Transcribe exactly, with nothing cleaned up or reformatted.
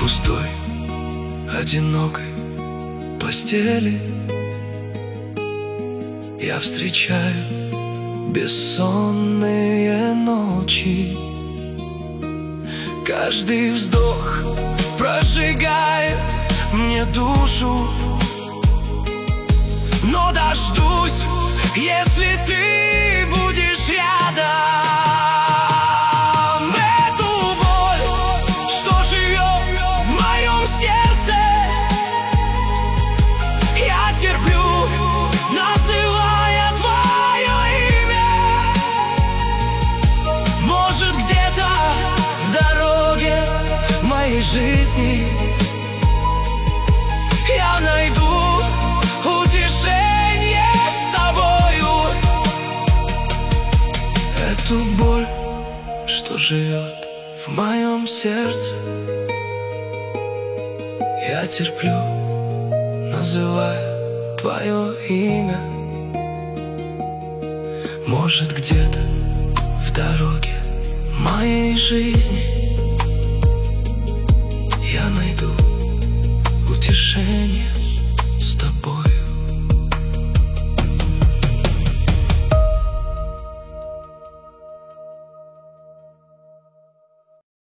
пустой, одинокой постели я встречаю бессонные ночи. Каждый вздох прожигает мне душу, но дождусь, если ты будешь рядом. Эту боль, что живет в моем сердце, я терплю, называя твое имя. Может, где-то в дороге моей жизни я найду утешение с тобою. Эту боль, что живет в моем сердце, я терплю, называя твое имя. Может, где-то в дороге моей жизни